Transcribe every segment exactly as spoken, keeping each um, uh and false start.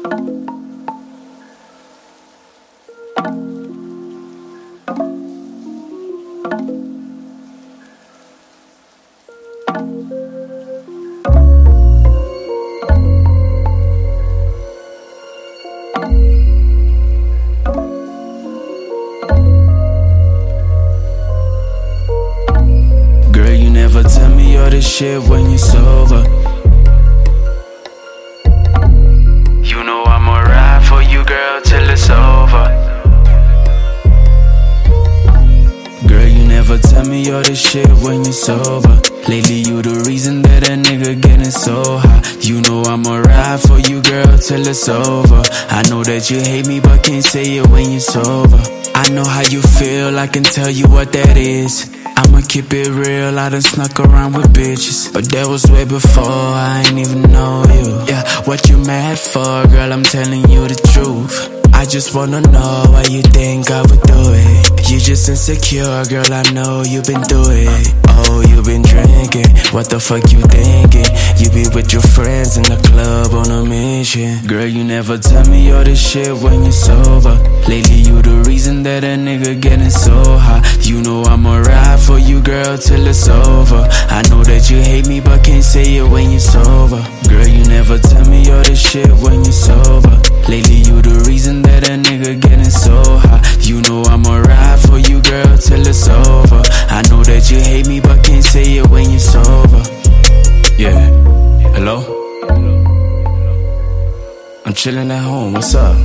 Girl, you never tell me all this shit when you're sober. You know I'ma ride for you, girl, till it's over. Girl, you never tell me all this shit when you're sober. Lately you the reason that a nigga getting so high. You know I'ma ride for you, girl, till it's over. I know that you hate me but can't say it when you're sober. I know how you feel, I can tell you what that is. I'ma keep it real, I done snuck around with bitches, but that was way before, I ain't even know you. Yeah, what you mad for, girl, I'm telling you the truth. I just wanna know why you think I would do it. You just insecure, girl, I know you been through it. Oh, you been drinking, what the fuck you thinking? You be with your friends in the club on a mission. Girl, you never tell me all this shit when you're sober. Lately you the reason that a nigga getting so high. You know I'ma ride for you, girl, till it's over. I know that you hate me but can't say it when you're sober. Girl, you never tell me all this shit when you're sober. Lately you the reason that a nigga getting so high. You know I'ma ride for you, girl, till it's over. I know that you hate me but can't say it when you're sober. Yeah, hello? I'm chilling at home, what's up?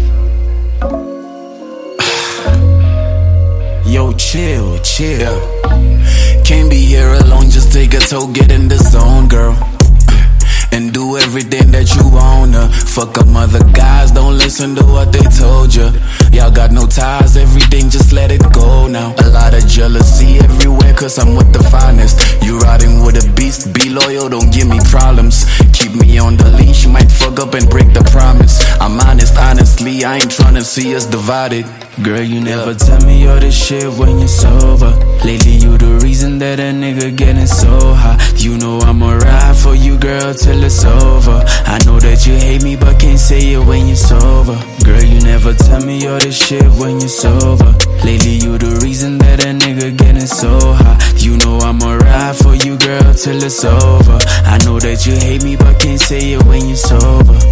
Yo, chill, chill. Can't be here alone, just take a toe, get in the zone, girl. And do everything that you wanna. Fuck up other guys, don't listen to what they told ya. Y'all got no ties, everything, just let it go now. A lot of jealousy everywhere, cause I'm with the finest. You riding with a beast, be loyal, don't give me problems. Keep me on the leash, you might fuck up and break the promise. I'm honest, honestly, I ain't tryna see us divided. Girl, you never tell me all this shit when you're sober. Lately you the reason that a nigga getting so high. You know I'ma ride for you, girl, till it's over. I know that you hate me but can't say it when you're sober. Girl, you never tell me all this shit when you're sober. Lately you the reason that a nigga getting so high. You know I'ma ride for you, girl, till it's over. I know that you hate me but can't say it when you're sober.